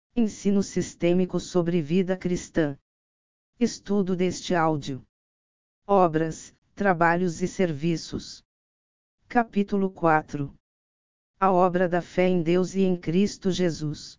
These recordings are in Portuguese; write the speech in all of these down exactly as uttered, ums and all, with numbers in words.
Ensino sistêmico sobre vida cristã. Estudo deste áudio. Obras, trabalhos e serviços. Capítulo quatro. A obra da fé em Deus e em Cristo Jesus.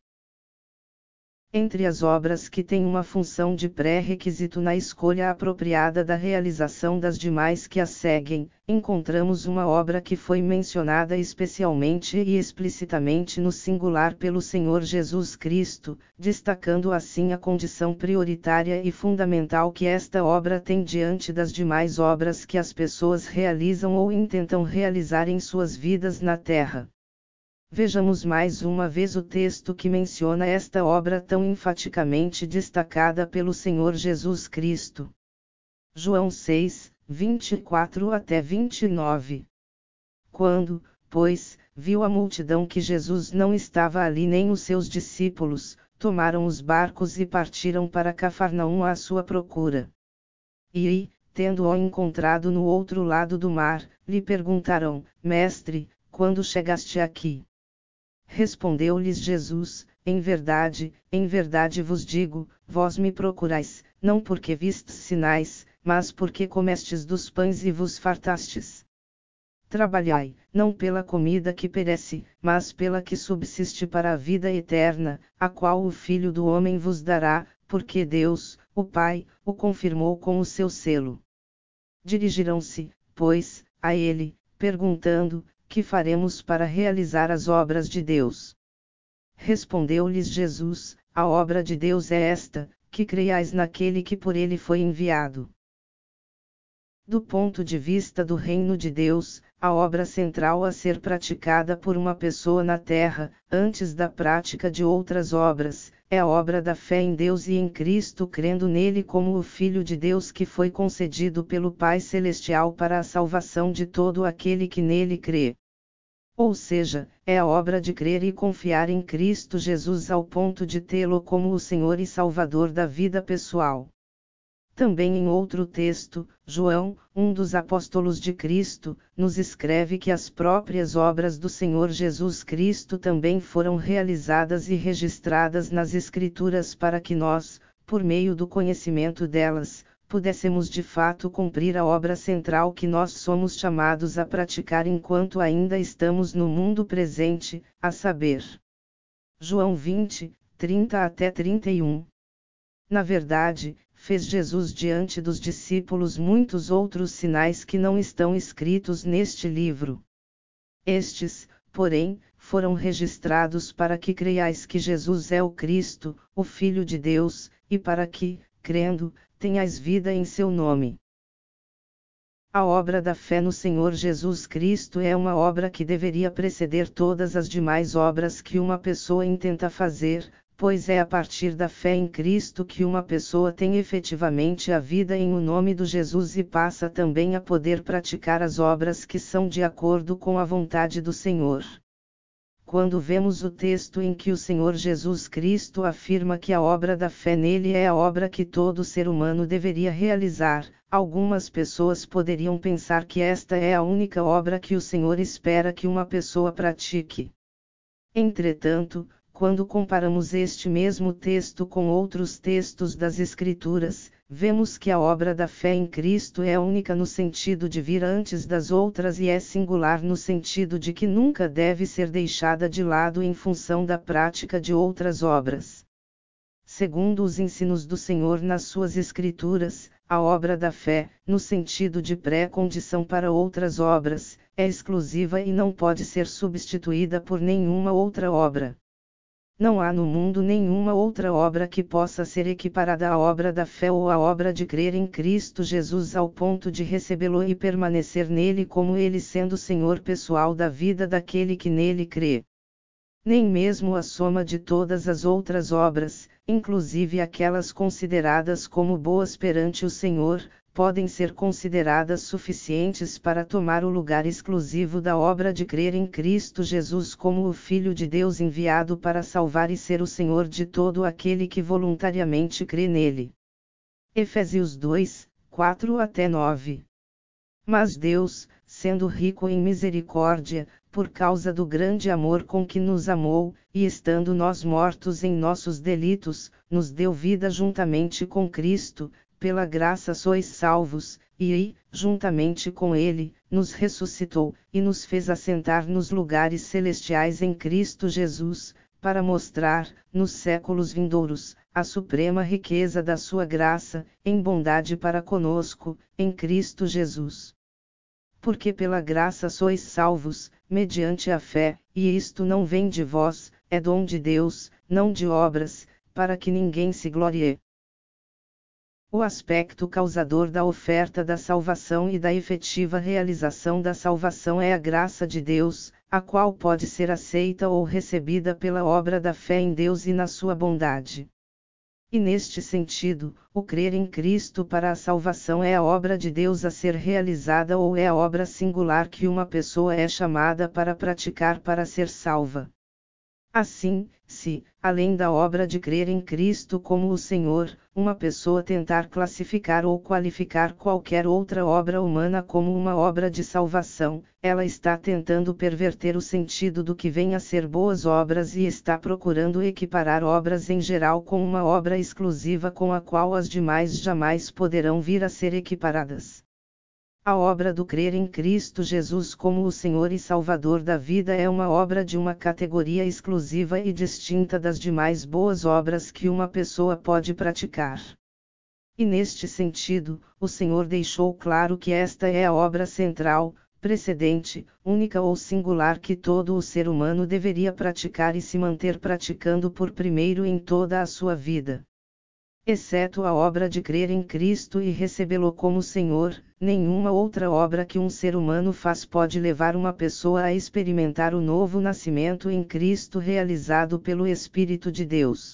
Entre as obras que têm uma função de pré-requisito na escolha apropriada da realização das demais que as seguem, encontramos uma obra que foi mencionada especialmente e explicitamente no singular pelo Senhor Jesus Cristo, destacando assim a condição prioritária e fundamental que esta obra tem diante das demais obras que as pessoas realizam ou intentam realizar em suas vidas na terra. Vejamos mais uma vez o texto que menciona esta obra tão enfaticamente destacada pelo Senhor Jesus Cristo. João seis, vinte e quatro até vinte e nove. Quando, pois, viu a multidão que Jesus não estava ali nem os seus discípulos, tomaram os barcos e partiram para Cafarnaum à sua procura. E, tendo-o encontrado no outro lado do mar, lhe perguntaram: Mestre, quando chegaste aqui? Respondeu-lhes Jesus: Em verdade, em verdade vos digo, vós me procurais, não porque vistes sinais, mas porque comestes dos pães e vos fartastes. Trabalhai, não pela comida que perece, mas pela que subsiste para a vida eterna, a qual o Filho do Homem vos dará, porque Deus, o Pai, o confirmou com o seu selo. Dirigiram-se, pois, a ele, perguntando: Que faremos para realizar as obras de Deus? Respondeu-lhes Jesus: A obra de Deus é esta, que creiais naquele que por ele foi enviado. Do ponto de vista do reino de Deus, a obra central a ser praticada por uma pessoa na terra, antes da prática de outras obras, é a obra da fé em Deus e em Cristo, crendo nele como o Filho de Deus que foi concedido pelo Pai Celestial para a salvação de todo aquele que nele crê. Ou seja, é a obra de crer e confiar em Cristo Jesus ao ponto de tê-lo como o Senhor e Salvador da vida pessoal. Também em outro texto, João, um dos apóstolos de Cristo, nos escreve que as próprias obras do Senhor Jesus Cristo também foram realizadas e registradas nas Escrituras para que nós, por meio do conhecimento delas, pudéssemos de fato cumprir a obra central que nós somos chamados a praticar enquanto ainda estamos no mundo presente, a saber. João vinte, trinta até trinta e um. Na verdade, fez Jesus diante dos discípulos muitos outros sinais que não estão escritos neste livro. Estes, porém, foram registrados para que creiais que Jesus é o Cristo, o Filho de Deus, e para que, crendo, tenhais vida em seu nome. A obra da fé no Senhor Jesus Cristo é uma obra que deveria preceder todas as demais obras que uma pessoa intenta fazer, pois é a partir da fé em Cristo que uma pessoa tem efetivamente a vida em o nome do Jesus e passa também a poder praticar as obras que são de acordo com a vontade do Senhor. Quando vemos o texto em que o Senhor Jesus Cristo afirma que a obra da fé nele é a obra que todo ser humano deveria realizar, algumas pessoas poderiam pensar que esta é a única obra que o Senhor espera que uma pessoa pratique. Entretanto, quando comparamos este mesmo texto com outros textos das Escrituras, vemos que a obra da fé em Cristo é única no sentido de vir antes das outras e é singular no sentido de que nunca deve ser deixada de lado em função da prática de outras obras. Segundo os ensinos do Senhor nas suas Escrituras, a obra da fé, no sentido de pré-condição para outras obras, é exclusiva e não pode ser substituída por nenhuma outra obra. Não há no mundo nenhuma outra obra que possa ser equiparada à obra da fé ou à obra de crer em Cristo Jesus ao ponto de recebê-lo e permanecer nele como ele sendo Senhor pessoal da vida daquele que nele crê. Nem mesmo a soma de todas as outras obras, inclusive aquelas consideradas como boas perante o Senhor, podem ser consideradas suficientes para tomar o lugar exclusivo da obra de crer em Cristo Jesus como o Filho de Deus enviado para salvar e ser o Senhor de todo aquele que voluntariamente crê nele. Efésios dois, quatro até nove. Mas Deus, sendo rico em misericórdia, por causa do grande amor com que nos amou, e estando nós mortos em nossos delitos, nos deu vida juntamente com Cristo, pela graça sois salvos, e, juntamente com Ele, nos ressuscitou, e nos fez assentar nos lugares celestiais em Cristo Jesus, para mostrar, nos séculos vindouros, a suprema riqueza da sua graça, em bondade para conosco, em Cristo Jesus. Porque pela graça sois salvos, mediante a fé, e isto não vem de vós, é dom de Deus, não de obras, para que ninguém se glorie. O aspecto causador da oferta da salvação e da efetiva realização da salvação é a graça de Deus, a qual pode ser aceita ou recebida pela obra da fé em Deus e na sua bondade. E neste sentido, o crer em Cristo para a salvação é a obra de Deus a ser realizada ou é a obra singular que uma pessoa é chamada para praticar para ser salva. Assim, se, além da obra de crer em Cristo como o Senhor, uma pessoa tentar classificar ou qualificar qualquer outra obra humana como uma obra de salvação, ela está tentando perverter o sentido do que vem a ser boas obras e está procurando equiparar obras em geral com uma obra exclusiva com a qual as demais jamais poderão vir a ser equiparadas. A obra do crer em Cristo Jesus como o Senhor e Salvador da vida é uma obra de uma categoria exclusiva e distinta das demais boas obras que uma pessoa pode praticar. E neste sentido, o Senhor deixou claro que esta é a obra central, precedente, única ou singular que todo o ser humano deveria praticar e se manter praticando por primeiro em toda a sua vida. Exceto a obra de crer em Cristo e recebê-lo como Senhor, nenhuma outra obra que um ser humano faz pode levar uma pessoa a experimentar o novo nascimento em Cristo realizado pelo Espírito de Deus.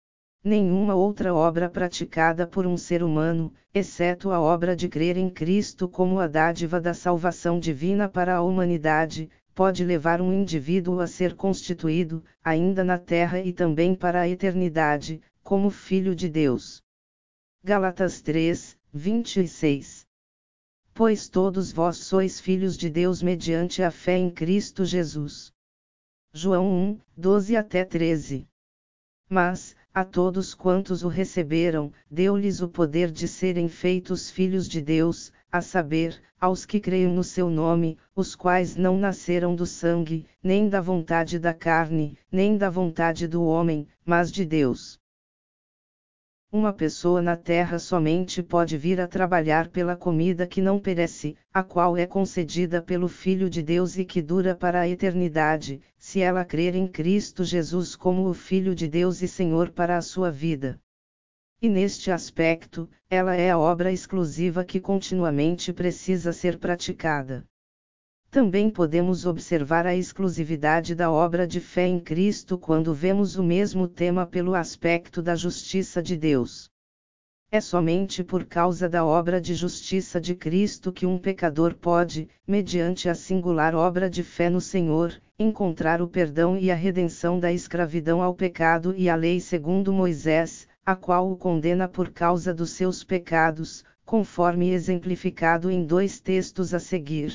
Nenhuma outra obra praticada por um ser humano, exceto a obra de crer em Cristo como a dádiva da salvação divina para a humanidade, pode levar um indivíduo a ser constituído, ainda na terra e também para a eternidade, como Filho de Deus. Gálatas três, vinte e seis. Pois todos vós sois filhos de Deus mediante a fé em Cristo Jesus. João um, doze até treze. Mas, a todos quantos o receberam, deu-lhes o poder de serem feitos filhos de Deus, a saber, aos que creem no seu nome, os quais não nasceram do sangue, nem da vontade da carne, nem da vontade do homem, mas de Deus. Uma pessoa na terra somente pode vir a trabalhar pela comida que não perece, a qual é concedida pelo Filho de Deus e que dura para a eternidade, se ela crer em Cristo Jesus como o Filho de Deus e Senhor para a sua vida. E neste aspecto, ela é a obra exclusiva que continuamente precisa ser praticada. Também podemos observar a exclusividade da obra de fé em Cristo quando vemos o mesmo tema pelo aspecto da justiça de Deus. É somente por causa da obra de justiça de Cristo que um pecador pode, mediante a singular obra de fé no Senhor, encontrar o perdão e a redenção da escravidão ao pecado e à lei segundo Moisés, a qual o condena por causa dos seus pecados, conforme exemplificado em dois textos a seguir.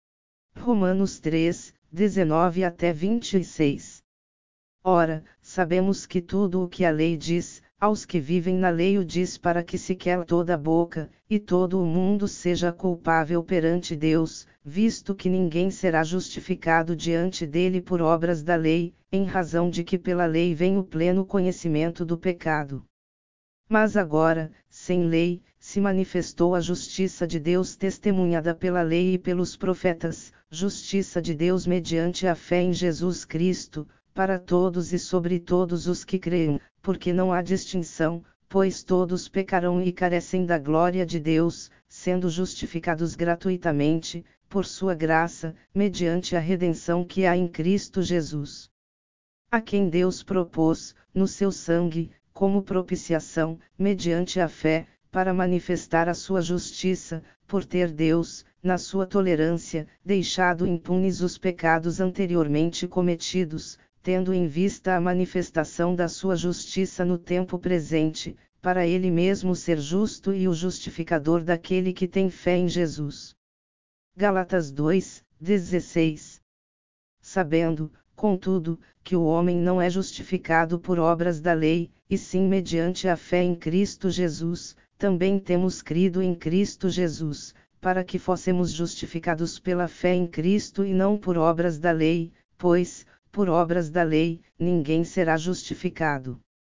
Romanos três, dezenove até vinte e seis. Ora, sabemos que tudo o que a lei diz, aos que vivem na lei o diz para que se cale toda a boca, e todo o mundo seja culpável perante Deus, visto que ninguém será justificado diante dele por obras da lei, em razão de que pela lei vem o pleno conhecimento do pecado. Mas agora, sem lei, se manifestou a justiça de Deus testemunhada pela lei e pelos profetas, justiça de Deus mediante a fé em Jesus Cristo, para todos e sobre todos os que creem, porque não há distinção, pois todos pecarão e carecem da glória de Deus, sendo justificados gratuitamente, por sua graça, mediante a redenção que há em Cristo Jesus. A quem Deus propôs, no seu sangue, como propiciação, mediante a fé, para manifestar a sua justiça, por ter Deus, na sua tolerância, deixado impunes os pecados anteriormente cometidos, tendo em vista a manifestação da sua justiça no tempo presente, para ele mesmo ser justo e o justificador daquele que tem fé em Jesus. Gálatas dois, dezesseis. Sabendo, contudo, que o homem não é justificado por obras da lei, e sim mediante a fé em Cristo Jesus, também temos crido em Cristo Jesus, para que fossemos justificados pela fé em Cristo e não por obras da lei, pois, por obras da lei, ninguém será justificado.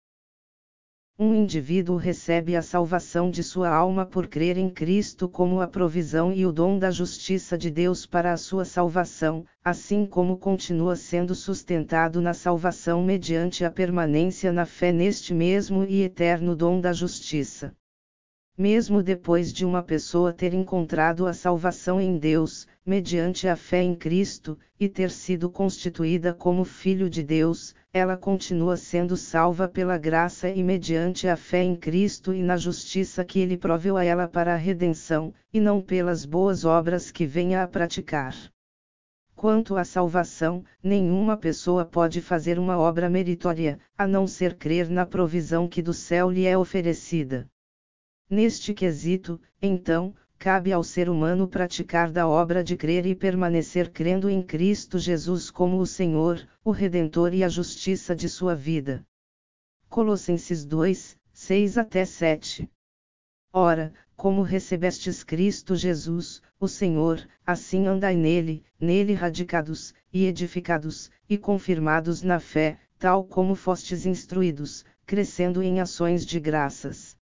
Um indivíduo recebe a salvação de sua alma por crer em Cristo como a provisão e o dom da justiça de Deus para a sua salvação, assim como continua sendo sustentado na salvação mediante a permanência na fé neste mesmo e eterno dom da justiça. Mesmo depois de uma pessoa ter encontrado a salvação em Deus, mediante a fé em Cristo, e ter sido constituída como filho de Deus, ela continua sendo salva pela graça e mediante a fé em Cristo e na justiça que Ele proveu a ela para a redenção, e não pelas boas obras que venha a praticar. Quanto à salvação, nenhuma pessoa pode fazer uma obra meritória, a não ser crer na provisão que do céu lhe é oferecida. Neste quesito, então, cabe ao ser humano praticar da obra de crer e permanecer crendo em Cristo Jesus como o Senhor, o Redentor e a justiça de sua vida. Colossenses dois, seis até sete. Ora, como recebestes Cristo Jesus, o Senhor, assim andai nele, nele radicados, e edificados, e confirmados na fé, tal como fostes instruídos, crescendo em ações de graças.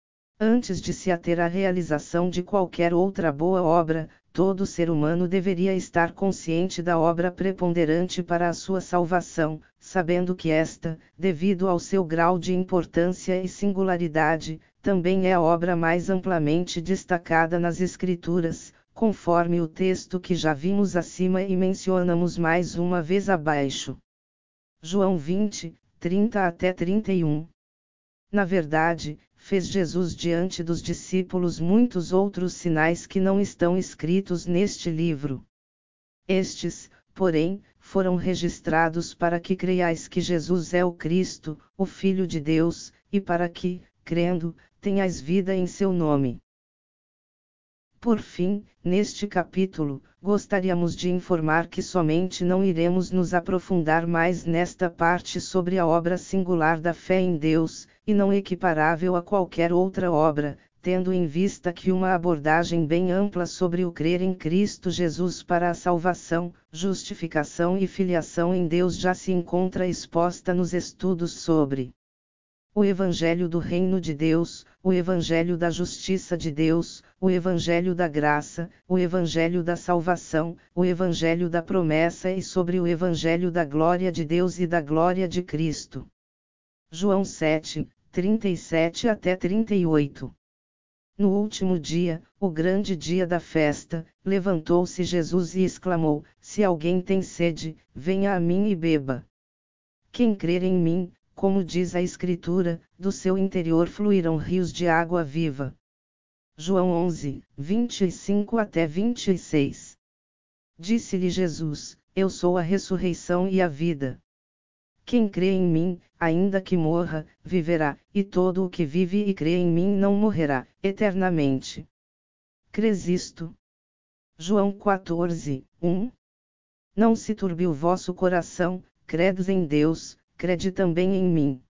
Antes de se ater à realização de qualquer outra boa obra, todo ser humano deveria estar consciente da obra preponderante para a sua salvação, sabendo que esta, devido ao seu grau de importância e singularidade, também é a obra mais amplamente destacada nas Escrituras, conforme o texto que já vimos acima e mencionamos mais uma vez abaixo. João vinte, trinta até trinta e um. Na verdade, fez Jesus diante dos discípulos muitos outros sinais que não estão escritos neste livro. Estes, porém, foram registrados para que creiais que Jesus é o Cristo, o Filho de Deus, e para que, crendo, tenhais vida em seu nome. Por fim, neste capítulo, gostaríamos de informar que somente não iremos nos aprofundar mais nesta parte sobre a obra singular da fé em Deus, e não equiparável a qualquer outra obra, tendo em vista que uma abordagem bem ampla sobre o crer em Cristo Jesus para a salvação, justificação e filiação em Deus já se encontra exposta nos estudos sobre o Evangelho do Reino de Deus, o Evangelho da Justiça de Deus, o Evangelho da Graça, o Evangelho da Salvação, o Evangelho da Promessa e sobre o Evangelho da Glória de Deus e da Glória de Cristo. João sete, trinta e sete até trinta e oito. No último dia, o grande dia da festa, levantou-se Jesus e exclamou: Se alguém tem sede, venha a mim e beba. Quem crer em mim, como diz a Escritura, do seu interior fluirão rios de água viva. João onze, vinte e cinco até vinte e seis. Disse-lhe Jesus: Eu sou a ressurreição e a vida. Quem crê em mim, ainda que morra, viverá, e todo o que vive e crê em mim não morrerá, eternamente. Crês isto? João quatorze, um. Não se turbe o vosso coração, credes em Deus, crede também em mim.